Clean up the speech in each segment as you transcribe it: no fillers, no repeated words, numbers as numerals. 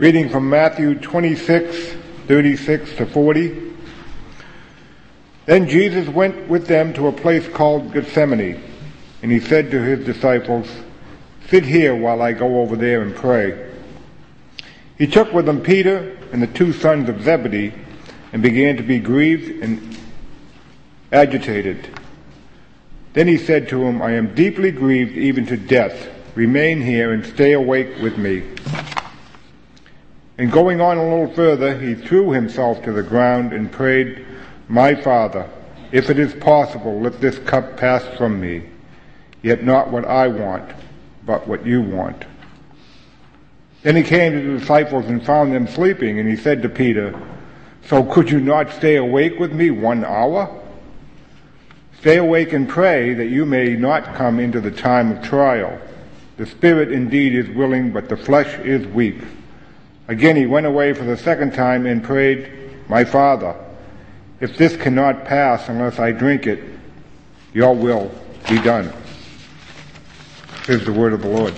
Reading from Matthew 26:36 to 40. Then Jesus went with them to a place called Gethsemane, and he said to his disciples, "Sit here while I go over there and pray." He took with him Peter and the two sons of Zebedee and began to be grieved and agitated. Then he said to him, "I am deeply grieved even to death. Remain here and stay awake with me." And going on a little further, he threw himself to the ground and prayed, "My Father, if it is possible, let this cup pass from me. Yet not what I want, but what you want." Then he came to the disciples and found them sleeping, and he said to Peter, "So could you not stay awake with me 1 hour? Stay awake and pray that you may not come into the time of trial. The spirit indeed is willing, but the flesh is weak." Again he went away for the second time and prayed, "My Father, if this cannot pass unless I drink it, your will be done." Here's the word of the Lord.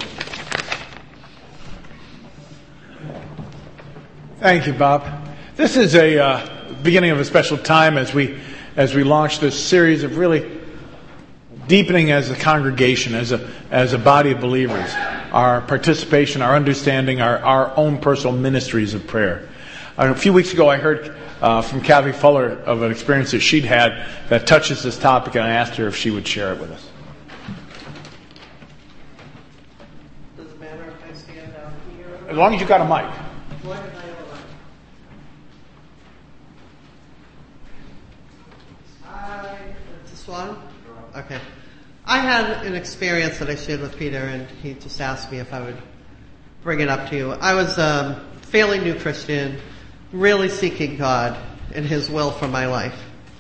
Thank you, Bob. This is a beginning of a special time as we launch this series of really deepening as a congregation, as a body of believers, our participation, our understanding, our own personal ministries of prayer. A few weeks ago I heard from Kathy Fuller of an experience that she'd had that touches this topic, and I asked her if she would share it with us. Does it matter if I stand down here? As long as you got a mic. What if I have a mic? This one? Okay. I had an experience that I shared with Peter, and he just asked me if I would bring it up to you. I was a fairly new Christian, really seeking God and His will for my life.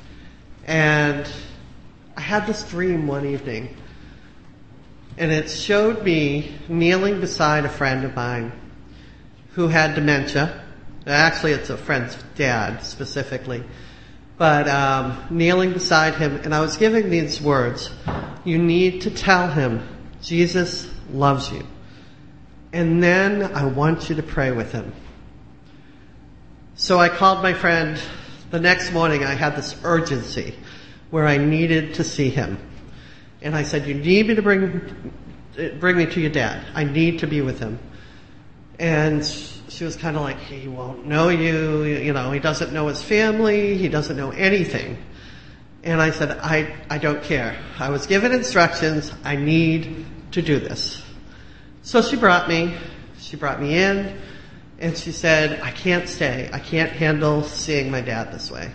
And I had this dream one evening, and it showed me kneeling beside a friend of mine who had dementia. Actually, it's a friend's dad specifically. But kneeling beside him, and I was giving these words: "You need to tell him Jesus loves you. And then I want you to pray with him." So I called my friend. The next morning I had this urgency where I needed to see him. And I said, "You need me to bring me to your dad. I need to be with him." And she was kind of like, "He won't know you, he doesn't know his family, he doesn't know anything." And I said, I don't care. I was given instructions, I need to do this. So she brought me in, and she said, "I can't stay. I can't handle seeing my dad this way.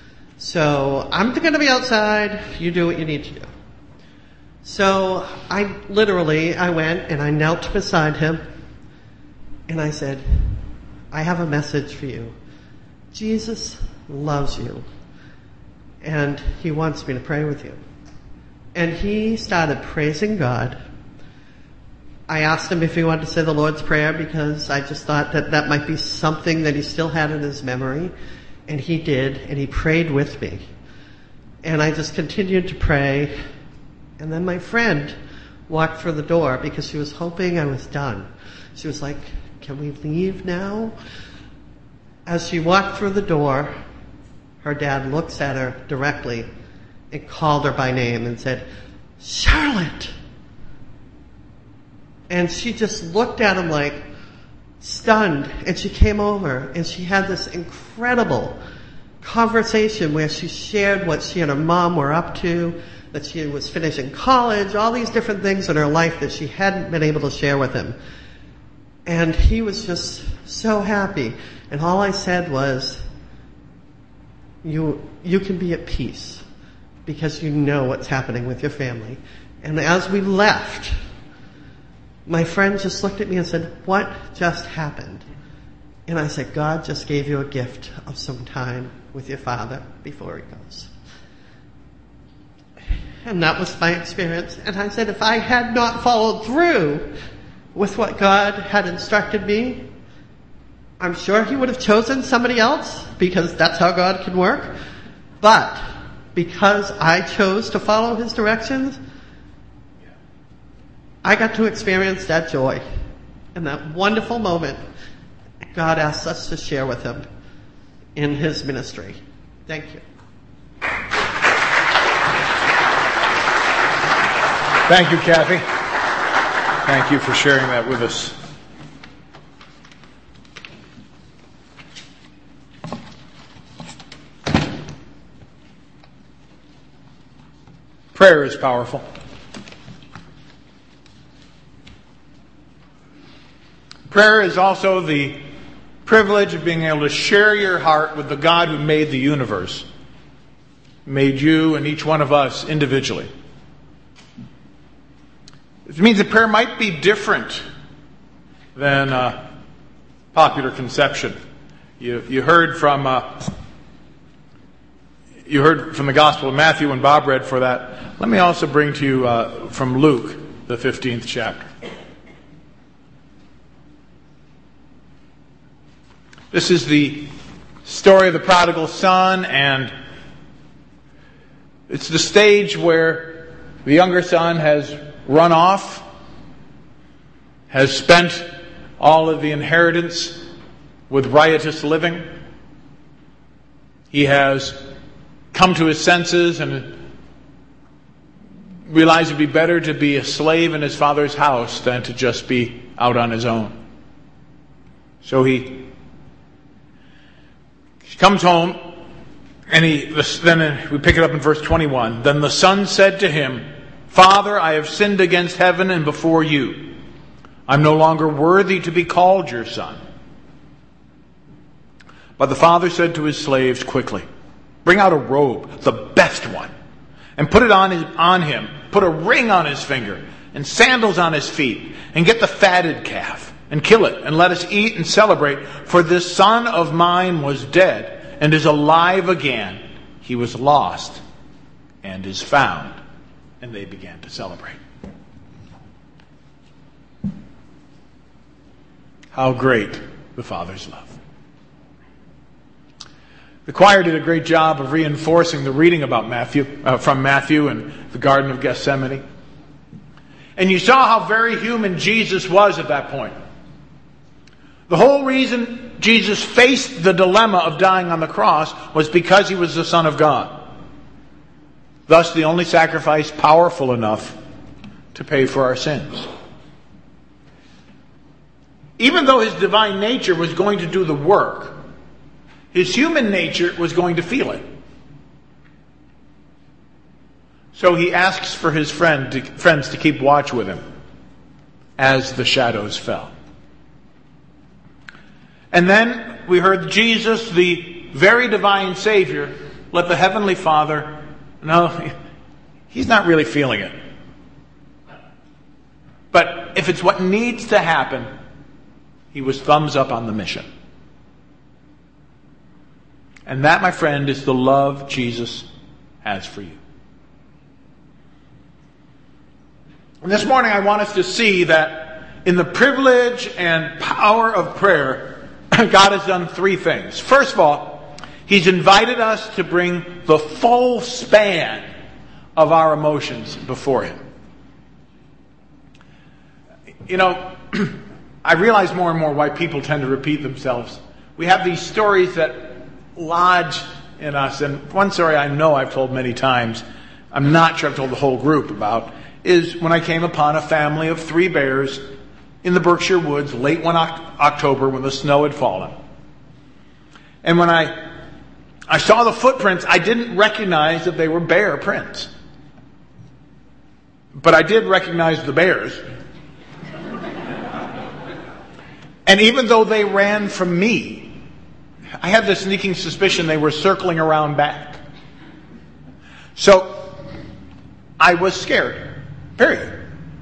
So I'm going to be outside, you do what you need to do." So I went and I knelt beside him, and I said, "I have a message for you. Jesus loves you, and He wants me to pray with you." And he started praising God. I asked him if he wanted to say the Lord's Prayer, because I just thought that might be something that he still had in his memory. And he did, and he prayed with me. And I just continued to pray. And then my friend walked through the door because she was hoping I was done. She was like, "Can we leave now?" As she walked through the door, her dad looks at her directly and called her by name and said, "Charlotte!" And she just looked at him like stunned, and she came over and she had this incredible conversation where she shared what she and her mom were up to, that she was finishing college, all these different things in her life that she hadn't been able to share with him. And he was just so happy. And all I said was, you can be at peace because you know what's happening with your family. And as we left, my friend just looked at me and said, "What just happened?" And I said, "God just gave you a gift of some time with your father before he goes." And that was my experience. And I said, if I had not followed through with what God had instructed me, I'm sure He would have chosen somebody else, because that's how God can work. But because I chose to follow His directions, I got to experience that joy and that wonderful moment. God asks us to share with him in his ministry. Thank you. Thank you, Kathy. Thank you for sharing that with us. Prayer is powerful. Prayer is also the privilege of being able to share your heart with the God who made the universe, made you and each one of us individually. It means that prayer might be different than popular conception. You heard from the Gospel of Matthew when Bob read for that. Let me also bring to you from Luke, the 15th chapter. This is the story of the prodigal son, and it's the stage where the younger son has run off, has spent all of the inheritance with riotous living. He has come to his senses and realized it would be better to be a slave in his father's house than to just be out on his own. So he comes home, and then we pick it up in verse 21. Then the son said to him, Father, I have sinned against heaven and before you. I'm no longer worthy to be called your son. But the father said to his slaves quickly, Bring out a robe, the best one, and put it on him. Put a ring on his finger and sandals on his feet, and get the fatted calf and kill it, and let us eat and celebrate. For this son of mine was dead and is alive again. He was lost and is found. And they began to celebrate. How great the Father's love. The choir did a great job of reinforcing the reading about from Matthew and the Garden of Gethsemane. And you saw how very human Jesus was at that point. The whole reason Jesus faced the dilemma of dying on the cross was because he was the Son of God. Thus, the only sacrifice powerful enough to pay for our sins. Even though his divine nature was going to do the work, his human nature was going to feel it. So he asks for his friends to keep watch with him as the shadows fell. And then we heard Jesus, the very divine Savior, let the Heavenly Father know he's not really feeling it. But if it's what needs to happen, he was thumbs up on the mission. And that, my friend, is the love Jesus has for you. And this morning I want us to see that in the privilege and power of prayer, God has done three things. First of all, he's invited us to bring the full span of our emotions before him. You know, I realize more and more why people tend to repeat themselves. We have these stories that lodge in us, and one story I know I've told many times, I'm not sure I've told the whole group about, is when I came upon a family of 3 bears in the Berkshire woods late one October when the snow had fallen. And when I saw the footprints, I didn't recognize that they were bear prints. But I did recognize the bears. And even though they ran from me, I had the sneaking suspicion they were circling around back. So I was scared. Period.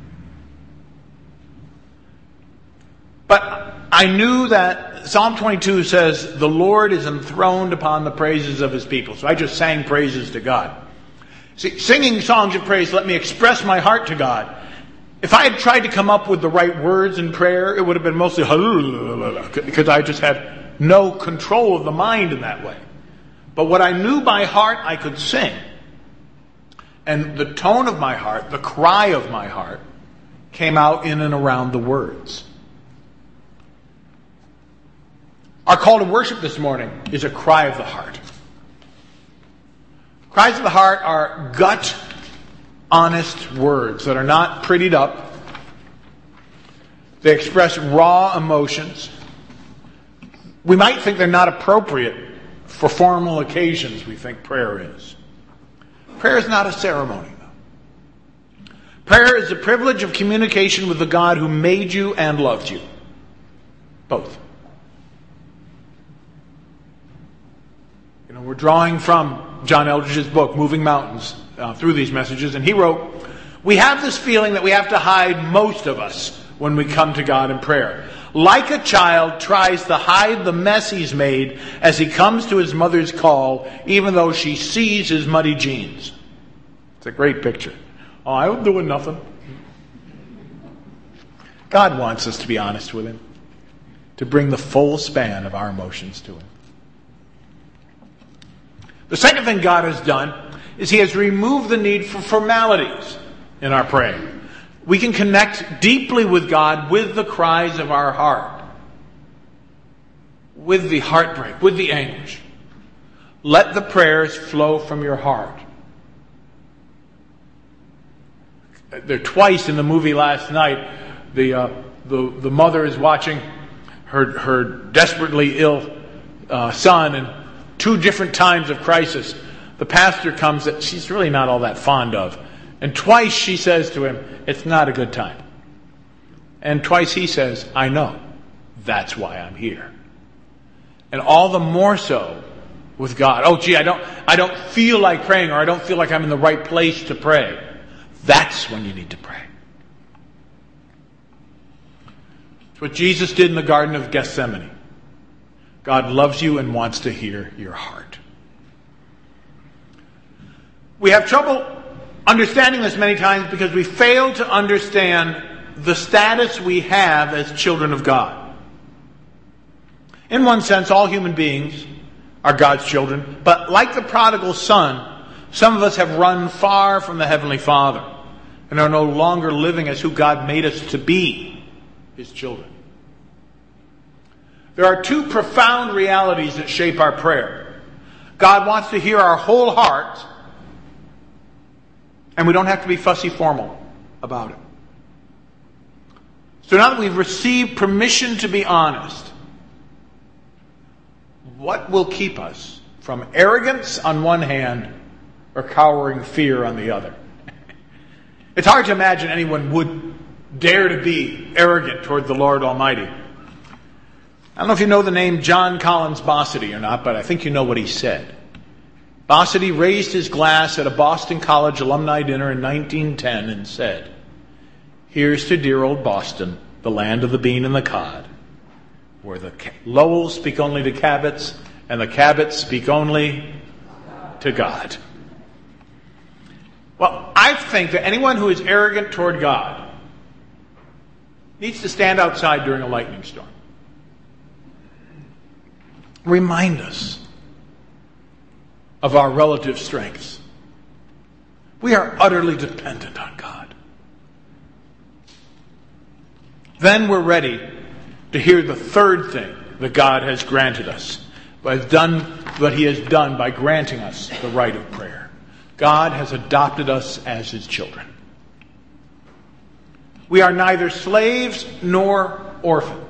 But I knew that Psalm 22 says, the Lord is enthroned upon the praises of his people. So I just sang praises to God. See, singing songs of praise let me express my heart to God. If I had tried to come up with the right words in prayer, it would have been mostly because I just had no control of the mind in that way. But what I knew by heart, I could sing. And the tone of my heart, the cry of my heart, came out in and around the words. Our call to worship this morning is a cry of the heart. Cries of the heart are gut, honest words that are not prettied up. They express raw emotions. We might think they're not appropriate for formal occasions, we think prayer is. Prayer is not a ceremony, though. Prayer is the privilege of communication with the God who made you and loved you. Both. We're drawing from John Eldridge's book, Moving Mountains, through these messages, and he wrote, "We have this feeling that we have to hide most of us when we come to God in prayer. Like a child tries to hide the mess he's made as he comes to his mother's call, even though she sees his muddy jeans." It's a great picture. Oh, I was doing nothing. God wants us to be honest with him, to bring the full span of our emotions to him. The second thing God has done is he has removed the need for formalities in our praying. We can connect deeply with God with the cries of our heart, with the heartbreak, with the anguish. Let the prayers flow from your heart. There twice in the movie last night, the mother is watching her desperately ill son, and 2 different times of crisis, the pastor comes that she's really not all that fond of. And twice she says to him, "It's not a good time." And twice he says, "I know. That's why I'm here." And all the more so with God. "Oh, gee, I don't feel like praying, or I don't feel like I'm in the right place to pray." That's when you need to pray. It's what Jesus did in the Garden of Gethsemane. God loves you and wants to hear your heart. We have trouble understanding this many times because we fail to understand the status we have as children of God. In one sense, all human beings are God's children, but like the prodigal son, some of us have run far from the Heavenly Father and are no longer living as who God made us to be, his children. There are 2 profound realities that shape our prayer. God wants to hear our whole heart, and we don't have to be fussy formal about it. So now that we've received permission to be honest, what will keep us from arrogance on one hand or cowering fear on the other? It's hard to imagine anyone would dare to be arrogant toward the Lord Almighty. I don't know if you know the name John Collins Bossity or not, but I think you know what he said. Bossity raised his glass at a Boston College alumni dinner in 1910 and said, "Here's to dear old Boston, the land of the bean and the cod, where the Lowells speak only to Cabots and the Cabots speak only to God." Well, I think that anyone who is arrogant toward God needs to stand outside during a lightning storm. Remind us of our relative strengths. We are utterly dependent on God. Then we're ready to hear the third thing that God has granted us, what he has done by granting us the right of prayer. God has adopted us as his children. We are neither slaves nor orphans.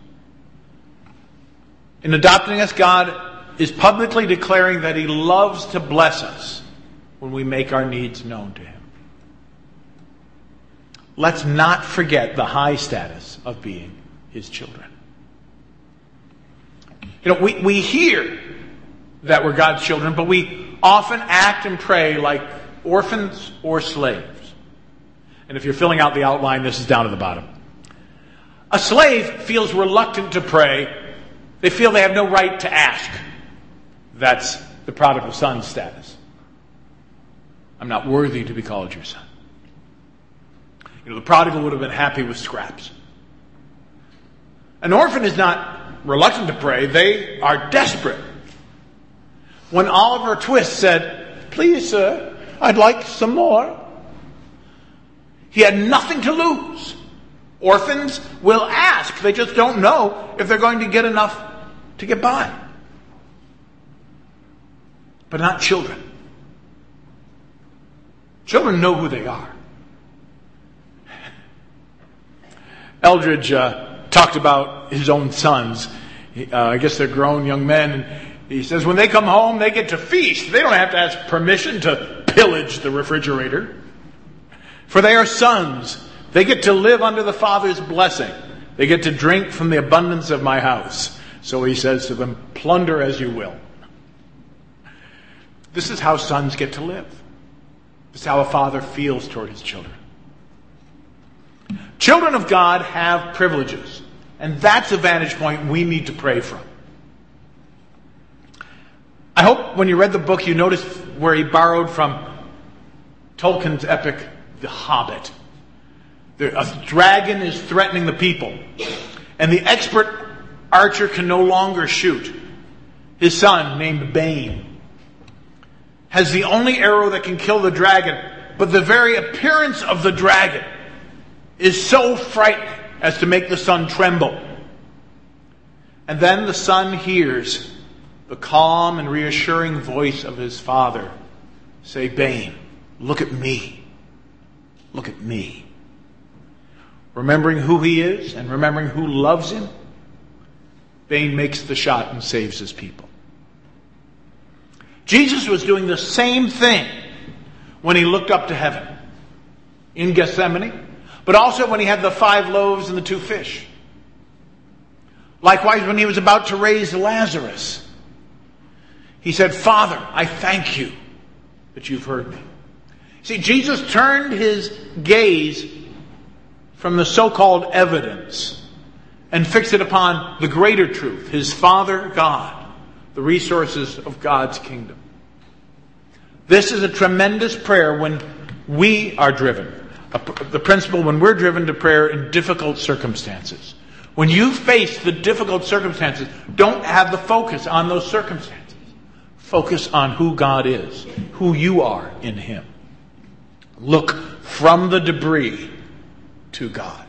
In adopting us, God is publicly declaring that he loves to bless us when we make our needs known to him. Let's not forget the high status of being his children. We hear that we're God's children, but we often act and pray like orphans or slaves. And if you're filling out the outline, this is down at the bottom. A slave feels reluctant to pray. They feel they have no right to ask. That's the prodigal son status. I'm not worthy to be called your son. The prodigal would have been happy with scraps. An orphan is not reluctant to pray. They are desperate. When Oliver Twist said, "Please, sir, I'd like some more," he had nothing to lose. Orphans will ask. They just don't know if they're going to get enough to get by. But not children. Children know who they are. Eldridge talked about his own sons. I guess they're grown young men. And he says when they come home, they get to feast. They don't have to ask permission to pillage the refrigerator. For they are sons. They get to live under the Father's blessing. They get to drink from the abundance of my house. So he says to them, plunder as you will. This is how sons get to live. This is how a father feels toward his children. Children of God have privileges. And that's a vantage point we need to pray from. I hope when you read the book you noticed where he borrowed from Tolkien's epic, The Hobbit. A dragon is threatening the people. And the expert archer can no longer shoot. His son, named Bane, has the only arrow that can kill the dragon. But the very appearance of the dragon is so frightening as to make the son tremble. And then the son hears the calm and reassuring voice of his father say, Bane, look at me. Look at me. Remembering who he is and remembering who loves him, Bane makes the shot and saves his people. Jesus was doing the same thing when he looked up to heaven in Gethsemane, but also when he had the 5 loaves and the 2 fish. Likewise, when he was about to raise Lazarus, he said, Father, I thank you that you've heard me. See, Jesus turned his gaze from the so-called evidence and fixed it upon the greater truth, his Father God, the resources of God's kingdom. This is a tremendous prayer when we are driven. The principle when we're driven to prayer in difficult circumstances. When you face the difficult circumstances, don't have the focus on those circumstances. Focus on who God is, who you are in him. Look from the debris to God.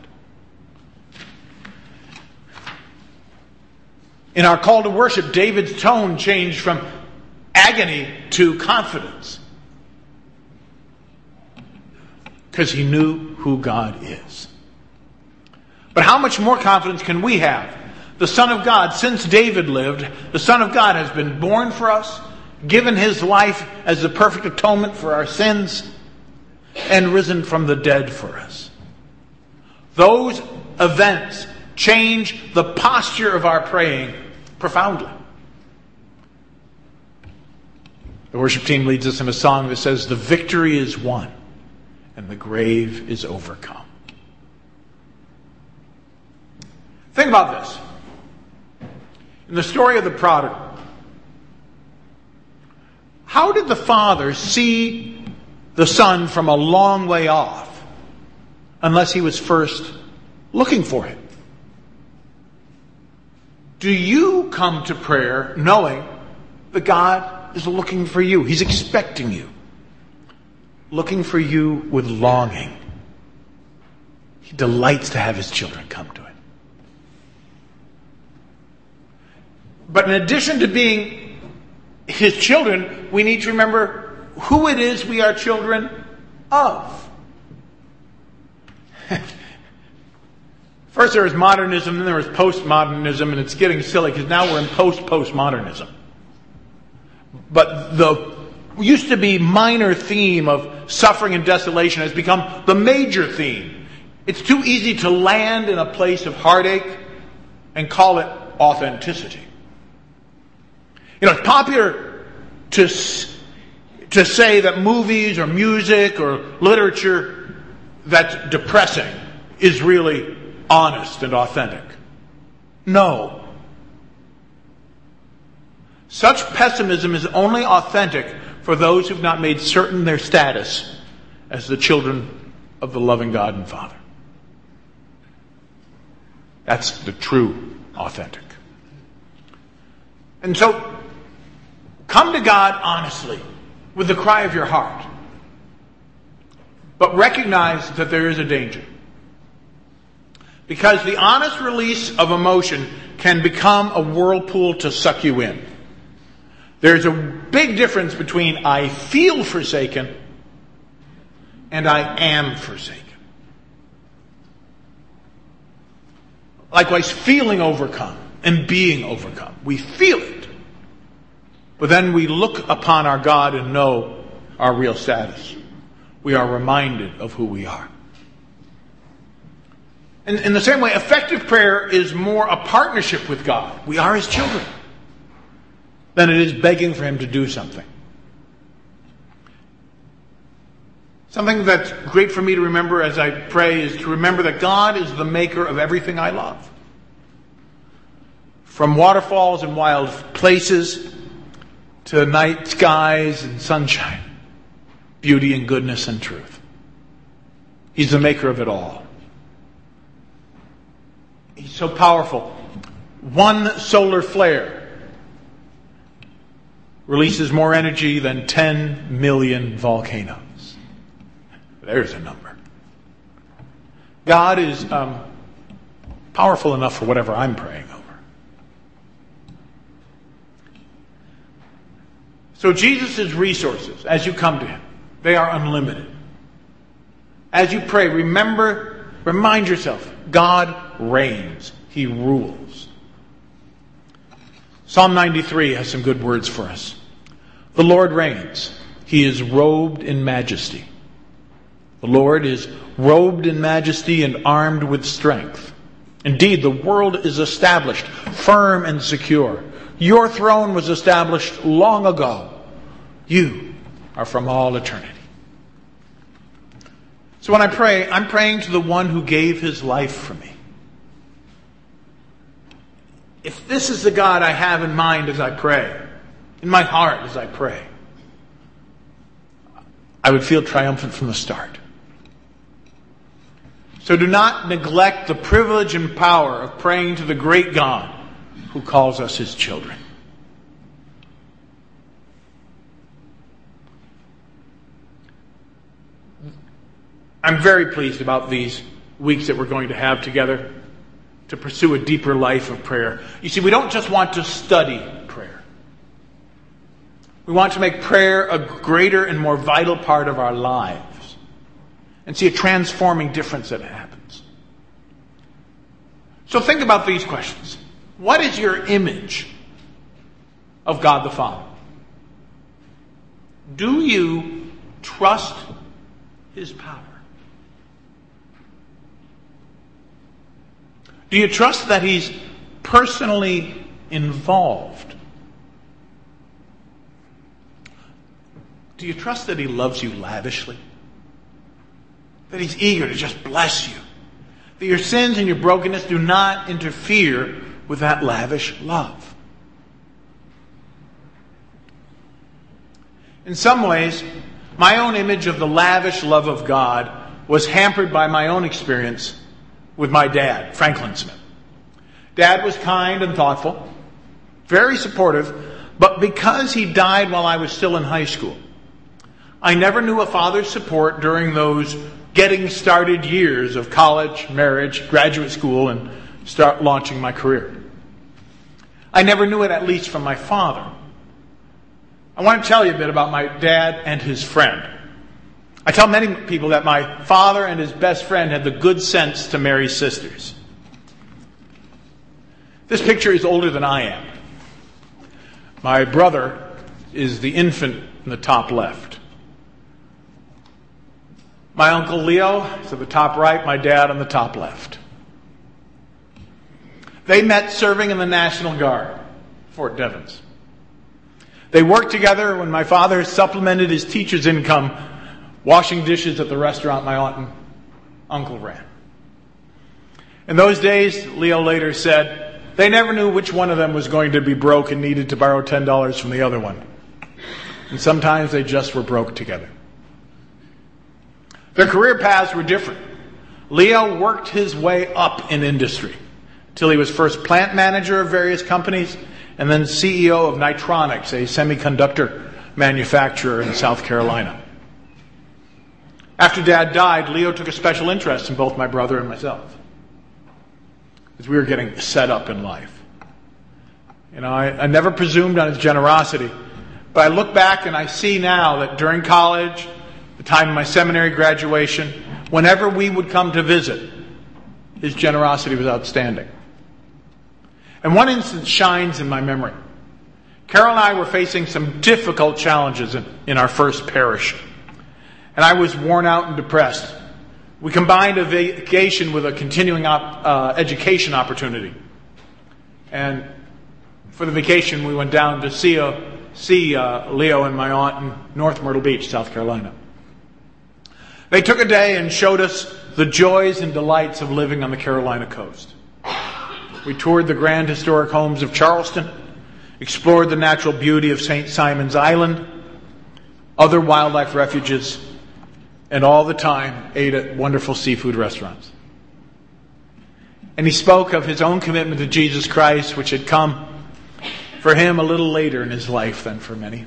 In our call to worship, David's tone changed from agony to confidence. Because he knew who God is. But how much more confidence can we have? The Son of God, since David lived, the Son of God has been born for us, given his life as the perfect atonement for our sins, and risen from the dead for us. Those events change the posture of our praying profoundly. The worship team leads us in a song that says, the victory is won and the grave is overcome. Think about this. In the story of the prodigal, how did the father see the son from a long way off unless he was first looking for him? Do you come to prayer knowing that God is looking for you? He's expecting you. Looking for you with longing. He delights to have his children come to him. But in addition to being his children, we need to remember who it is we are children of. First there was modernism, then there was postmodernism, and it's getting silly because now we're in postmodernism. But the used to be minor theme of suffering and desolation has become the major theme. It's too easy to land in a place of heartache and call it authenticity. You know, it's popular to say that movies or music or literature that's depressing is really honest and authentic. No. Such pessimism is only authentic for those who've not made certain their status as the children of the loving God and Father. That's the true authentic. And so, come to God honestly, with the cry of your heart. But recognize that there is a danger. Because the honest release of emotion can become a whirlpool to suck you in. There's a big difference between I feel forsaken and I am forsaken. Likewise, feeling overcome and being overcome. We feel it. But then we look upon our God and know our real status. We are reminded of who we are. And in the same way, effective prayer is more a partnership with God. We are His children. Than it is begging for Him to do something. Something that's great for me to remember as I pray is to remember that God is the maker of everything I love. From waterfalls and wild places to night skies and sunshine, beauty and goodness and truth. He's the maker of it all. He's so powerful. One solar flare releases more energy than 10 million volcanoes. There's a number. God is powerful enough for whatever I'm praying over. So Jesus' resources, as you come to Him, they are unlimited. As you pray, remind yourself, God reigns. He rules. Psalm 93 has some good words for us. The Lord reigns. He is robed in majesty. The Lord is robed in majesty and armed with strength. Indeed, the world is established, firm and secure. Your throne was established long ago. You are from all eternity. So when I pray, I'm praying to the one who gave His life for me. If this is the God I have in mind as I pray, in my heart as I pray, I would feel triumphant from the start. So do not neglect the privilege and power of praying to the great God who calls us His children. I'm very pleased about these weeks that we're going to have together to pursue a deeper life of prayer. You see, we don't just want to study prayer. We want to make prayer a greater and more vital part of our lives and see a transforming difference that happens. So think about these questions. What is your image of God the Father? Do you trust His power? Do you trust that He's personally involved? Do you trust that He loves you lavishly? That He's eager to just bless you? That your sins and your brokenness do not interfere with that lavish love? In some ways, my own image of the lavish love of God was hampered by my own experience with my dad, Franklin Smith. Dad was kind and thoughtful, very supportive, but because he died while I was still in high school, I never knew a father's support during those getting started years of college, marriage, graduate school, and start launching my career. I never knew it, at least from my father. I want to tell you a bit about my dad and his friend. I tell many people that my father and his best friend had the good sense to marry sisters. This picture is older than I am. My brother is the infant in the top left. My Uncle Leo is at the top right, my dad on the top left. They met serving in the National Guard, Fort Devens. They worked together when my father supplemented his teacher's income washing dishes at the restaurant my aunt and uncle ran. In those days, Leo later said, they never knew which one of them was going to be broke and needed to borrow $10 from the other one. And sometimes they just were broke together. Their career paths were different. Leo worked his way up in industry till he was first plant manager of various companies and then CEO of Nitronics, a semiconductor manufacturer in South Carolina. After Dad died, Leo took a special interest in both my brother and myself. as we were getting set up in life. You know, I never presumed on his generosity, but I look back and I see now that during college, the time of my seminary graduation, whenever we would come to visit, his generosity was outstanding. And one instance shines in my memory. Carol and I were facing some difficult challenges in our first parish, and I was worn out and depressed. We combined a vacation with a continuing education opportunity. And for the vacation, we went down to see Leo and my aunt in North Myrtle Beach, South Carolina. They took a day and showed us the joys and delights of living on the Carolina coast. We toured the grand historic homes of Charleston, explored the natural beauty of St. Simon's Island, other wildlife refuges, and all the time ate at wonderful seafood restaurants. And he spoke of his own commitment to Jesus Christ, which had come for him a little later in his life than for many.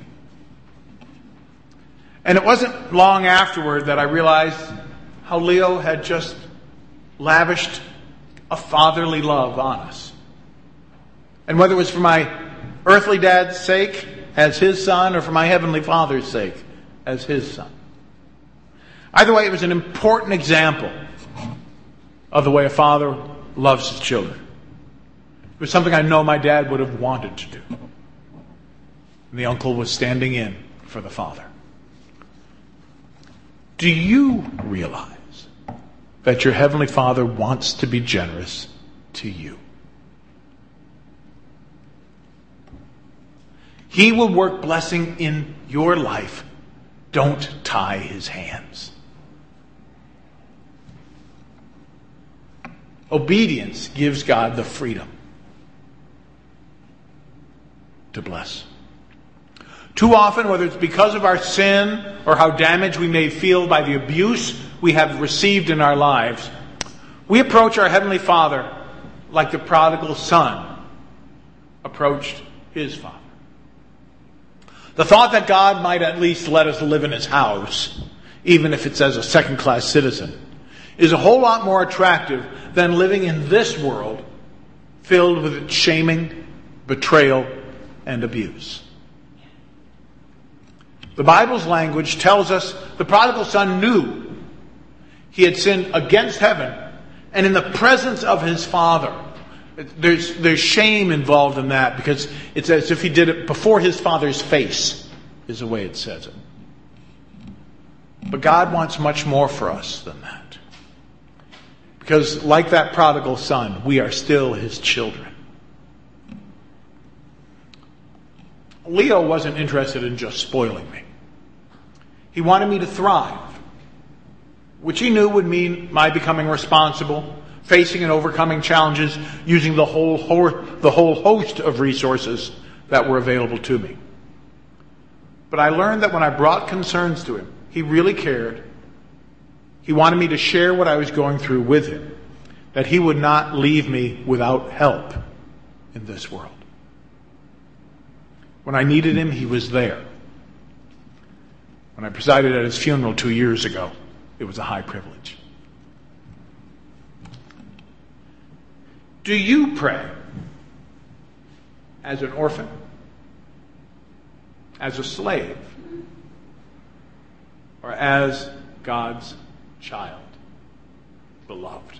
And it wasn't long afterward that I realized how Leo had just lavished a fatherly love on us. And whether it was for my earthly dad's sake as his son or for my heavenly Father's sake as his son. Either way, it was an important example of the way a father loves his children. It was something I know my dad would have wanted to do. And the uncle was standing in for the father. Do you realize that your Heavenly Father wants to be generous to you? He will work blessing in your life. Don't tie his hands. Obedience gives God the freedom to bless. Too often, whether it's because of our sin or how damaged we may feel by the abuse we have received in our lives, we approach our Heavenly Father like the prodigal son approached his father. The thought that God might at least let us live in his house, even if it's as a second-class citizen, is a whole lot more attractive than living in this world filled with shaming, betrayal, and abuse. The Bible's language tells us the prodigal son knew he had sinned against heaven and in the presence of his father. There's shame involved in that because it's as if he did it before his father's face, is the way it says it. But God wants much more for us than that. Because like that prodigal son, we are still his children. Leo wasn't interested in just spoiling me. He wanted me to thrive, which he knew would mean my becoming responsible, facing and overcoming challenges, using the whole host of resources that were available to me. But I learned that when I brought concerns to him, he really cared. He wanted me to share what I was going through with him, that he would not leave me without help in this world. When I needed him, he was there. When I presided at his funeral 2 years ago, it was a high privilege. Do you pray as an orphan, as a slave, or as God's child, beloved?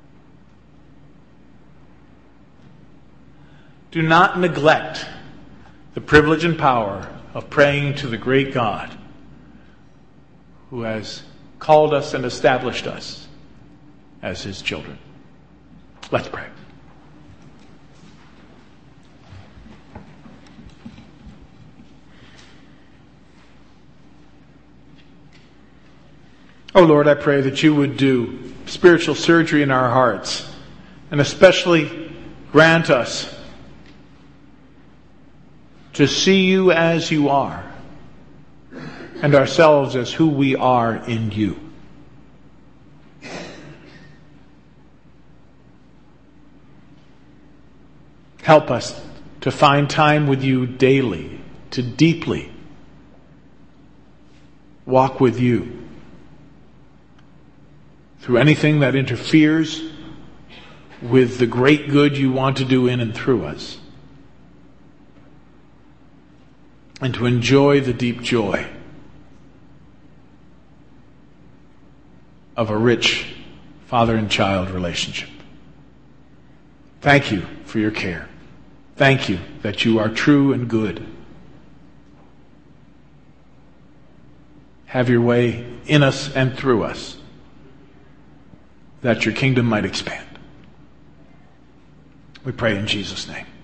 Do not neglect the privilege and power of praying to the great God who has called us and established us as his children. Let's pray. Oh Lord, I pray that you would do spiritual surgery in our hearts, and especially grant us to see you as you are, and ourselves as who we are in you. Help us to find time with you daily, to deeply walk with you through anything that interferes with the great good you want to do in and through us, and to enjoy the deep joy of a rich father and child relationship. Thank you for your care. Thank you that you are true and good. Have your way in us and through us, that your kingdom might expand. We pray in Jesus' name.